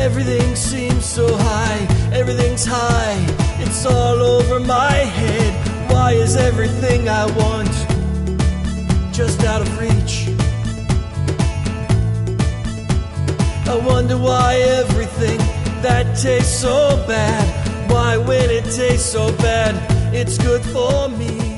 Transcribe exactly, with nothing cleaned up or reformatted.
Everything seems so high, everything's high, it's all over my head. Why is everything I want just out of reach? I wonder why everything that tastes so bad, why when it tastes so bad, it's good for me.